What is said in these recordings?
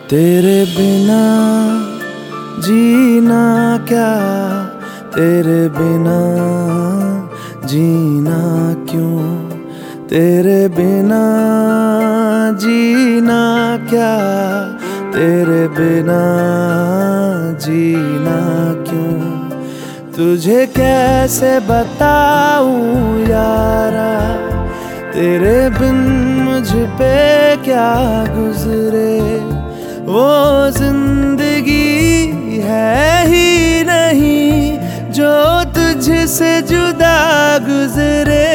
तेरे बिना जीना क्या, तेरे बिना जीना क्यों, तेरे बिना जीना क्या, तेरे बिना जीना क्यों। तुझे कैसे बताऊं यारा, तेरे बिन मुझ पे क्या गुजरे। वो जिंदगी है ही नहीं जो तुझसे जुदा गुजरे।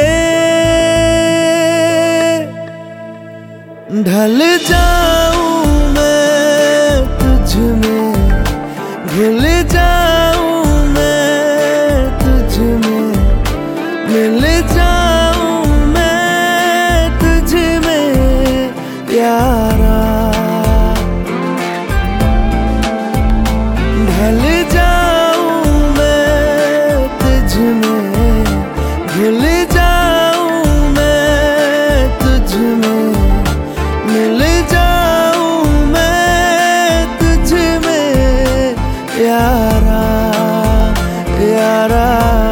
ढल जाऊं मैं तुझ में, भूल जाऊं मैं तुझ में, मिल जाऊं मैं तुझ में यारा। ढल जाऊं मैं तुझ में, भूल जाऊं मैं तुझ में, मिल जाऊं मैं तुझ में यारा यारा।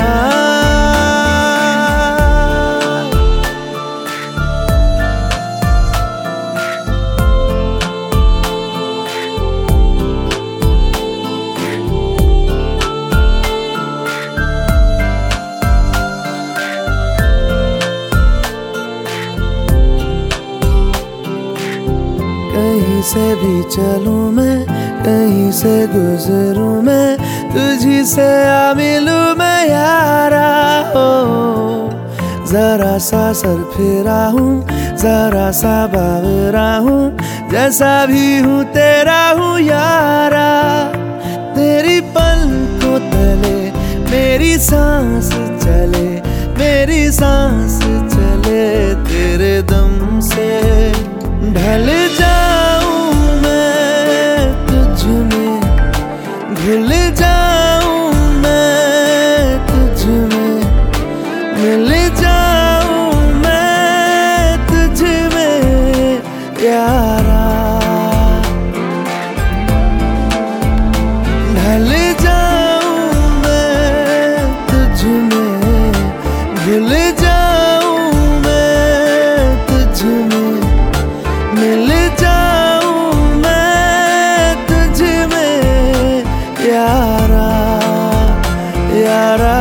कहीं से भी चलूं मैं, कहीं से गुजरूं मैं, तुझी से आ मिलूं मैं यारा। हो जरा सा सर फिरा हूँ, जरा सा बावरा हूँ, जैसा भी हूँ तेरा हूँ यारा। तेरी पलकों तले मेरी सांस चले, मेरी सांस चले तेरे दम से। ढल जाऊं मैं तुझ में, भूल जाऊं मैं तुझ में, मिल जाऊं मैं तुझ में यारा। ढल जाऊं मैं तुझ में, भूल जाऊं मैं तुझ में, मिल जाऊं मैं तुझ में यारा यारा।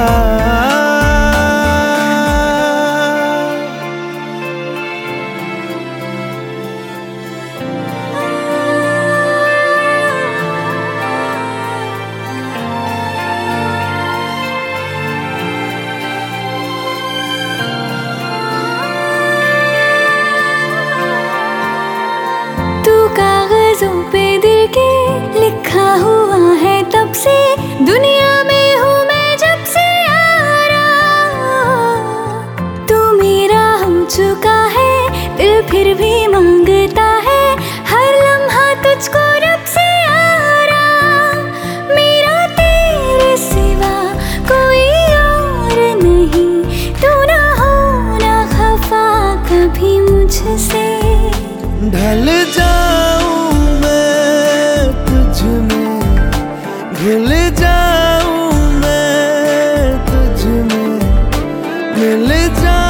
कागजों पे दिल के लिखा हुआ है तब से, दुनिया में हूँ मैं जब से यारा। तू मेरा हो चुका है, दिल फिर भी मांगता है हर लम्हा तुझको रब से यारा। मेरा तेरे सिवा कोई और नहीं, तू ना हो ना खफा कभी मुझसे। ढल जाऊं मैं तुझ में, भूल जाऊं मैं तुझ में, मिल जाऊं